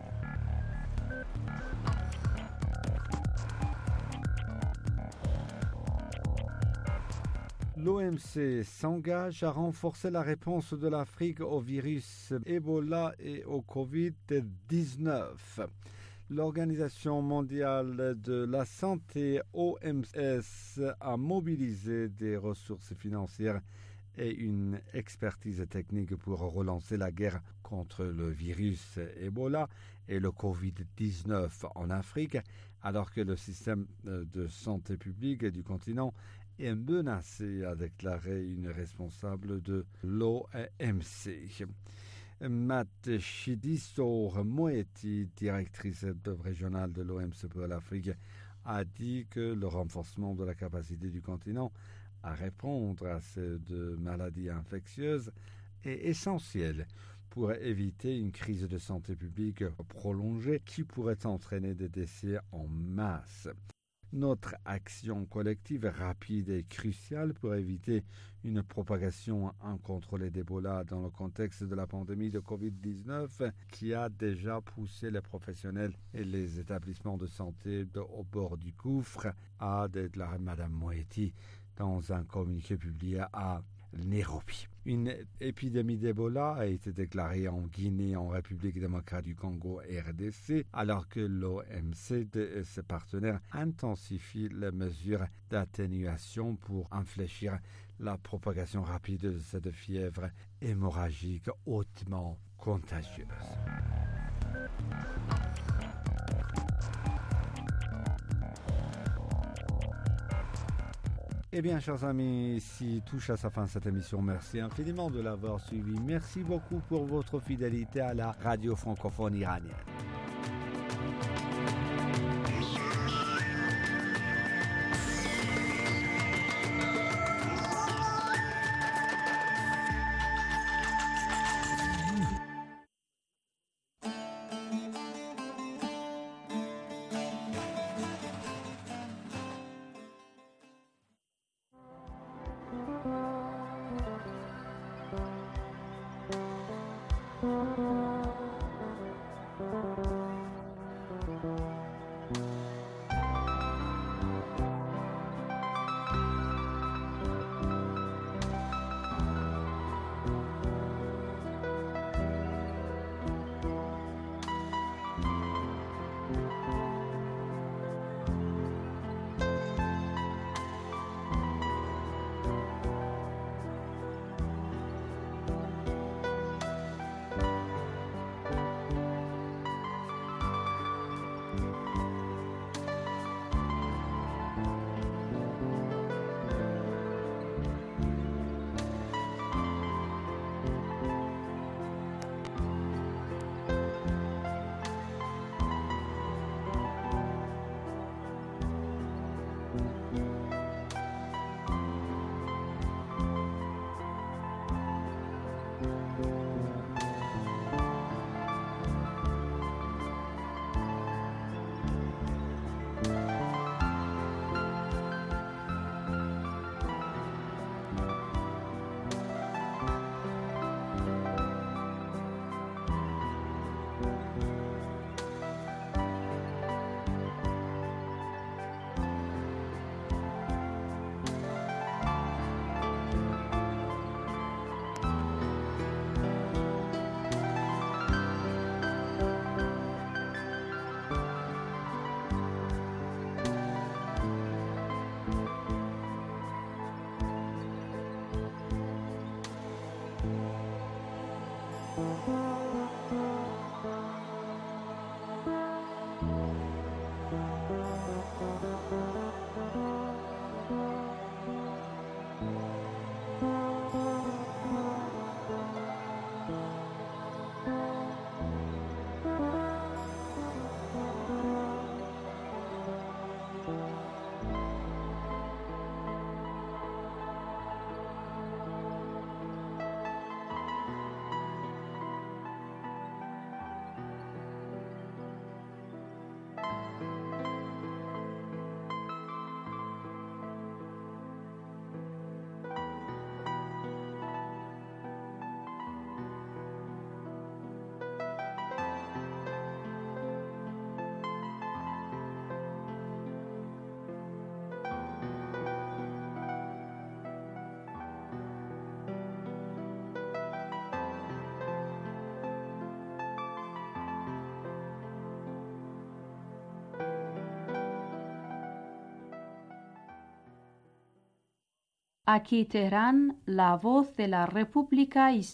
E: L'O M C s'engage à renforcer la réponse de l'Afrique au virus Ebola et au covid dix-neuf. L'Organisation mondiale de la santé, O M S, a mobilisé des ressources financières et une expertise technique pour relancer la guerre contre le virus Ebola et le covid dix-neuf en Afrique, alors que le système de santé publique du continent est menacé, a déclaré une responsable de l'O M C. Matshidiso Moeti, directrice régionale de l'O M C pour l'Afrique, a dit que le renforcement de la capacité du continent à répondre à ces deux maladies infectieuses est essentiel pour éviter une crise de santé publique prolongée qui pourrait entraîner des décès en masse. Notre action collective rapide et cruciale pour éviter une propagation incontrôlée d'Ebola dans le contexte de la pandémie de covid dix-neuf qui a déjà poussé les professionnels et les établissements de santé de, au bord du gouffre, a déclaré Mme Moeti dans un communiqué publié à Nairobi. Une épidémie d'Ebola a été déclarée en Guinée, en République démocratique du Congo et R D C, alors que l'O M C et ses partenaires intensifient les mesures d'atténuation pour infléchir la propagation rapide de cette fièvre hémorragique hautement contagieuse. Eh bien, chers amis, ici touche à sa fin cette émission. Merci infiniment de l'avoir suivi. Merci beaucoup pour votre fidélité à la radio francophone iranienne.
A: Aquí Teherán, la voz de la República Islámica